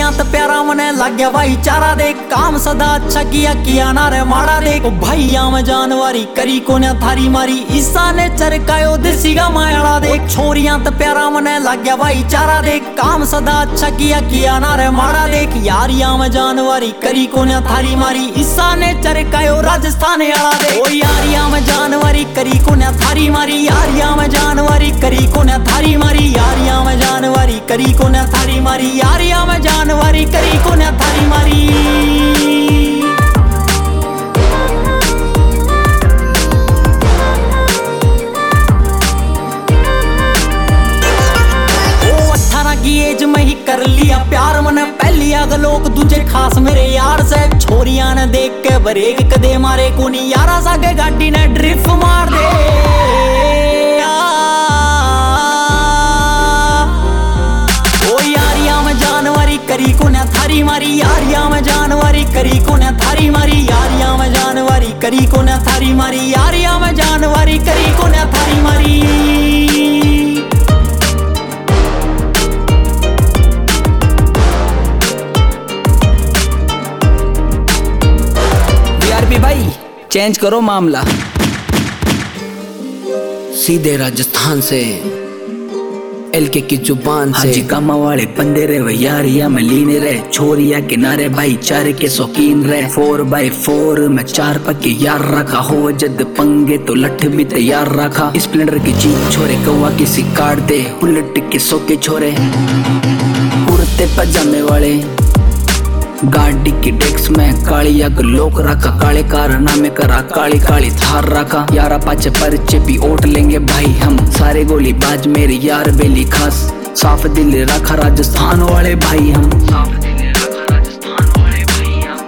छोरियां तो प्यारा मने लग गया भाईचारा देख, काम सदा अच्छा किया ना रे माड़ा देख। भैया में जानवारी करी कोने थारी मारी, ईसा ने चरकायो देसी गा मायाड़ा देख। छोरियां तो प्यारा मने लग गया भाईचारा देख, काम सदा अच्छा किया ना रे माड़ा देख। यारियां में जानवारी करी कोने थारी मारी, ईसा ने चरकायो राजस्थान आला देख। ओ यारियां में जानवारी करी कोने थारी मारी, यारियां में जानवारी करी कोने थारी मारी, यारियां में जानवारी करी कोने थारी मारी, यारियां में जानवारी करी कोने थारी मारी। एज में ही कर लिया प्यार मने पहली आग लोग दूजे खास मेरे यार से। छोरियां ने देख के ब्रेक कदे मारे कोनी, यारा सागे गाड़ी ने ड्रिफ्ट मार दे। ओ यारियां में जानवारी करी कोने थारी मारी, यारियां में जानवारी करी कोने थारी मारी, यारियां में जानवारी करी कोने थारी मारी, यारियां में जानवारी करी कोने थारी मारी। भाई चेंज करो मामला, सीधे राजस्थान से एलके की जुबान से। हाजी कामा वाले बंदे रे यारिया में लीने रे, छोरिया किनारे भाईचारे के शौकीन रे। 4x4 में 4 पक्के यार रखा, हो जद पंगे तो लठ भी तैयार रखा। स्प्लेंडर की जीप छोरे कौवा किसी काट दे, बुलेट के सोके छोरे कुर्ते पजामे वाले। गाड़ी की डेस्क में कालिया को लोक रखा, काले कारनामे करा, काली काली थार रखा। यारा पाचे परिचे भी ओट लेंगे भाई हम, सारे गोली बाज मेरे यार बेली खास। साफ दिल रखा राजस्थान वाले भाई हम, साफ दिल रखा राजस्थान वाले भाई हम।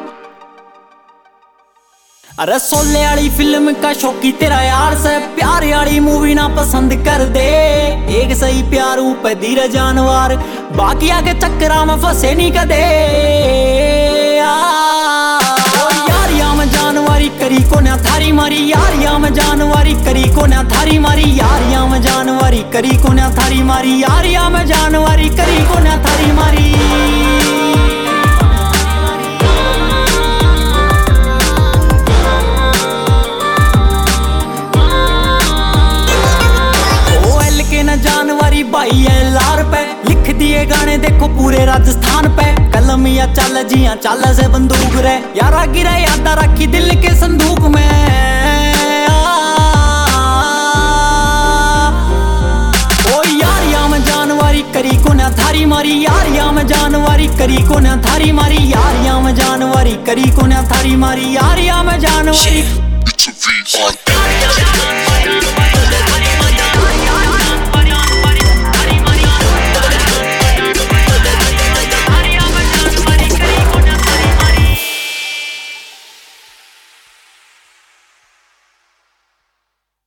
अरे सोले वाली फिल्म का शौकी तेरा यार से, प्यार वाली मूवी ना पसंद कर दे। एक सही प्यार पे धीरे जानवर, बाकी आगे चक्करा में फंसे नहीं कदे। यारियां में जानवारी करी कोने थारी मारी, यारियां में जानवारी करी कोने थारी मारी, यारियां में जानवारी करी कोने थारी मारी, यारियां में जानवारी करी कोने थारी मारी। जानवारी भाई है लार पे, लिख दिए गाने देखो पूरे राजस्थान पे। कलम या चल जिया चल से बंदूक रे, यारा गिरा यादा रखी दिल के संदूक में। ओ यारियां में जानवारी करी कोने थारी मारी, यारियां में जानवारी करी कोने थारी मारी, यारियां में जानवारी करी कोने थारी मारी, यारियां में जानवारी।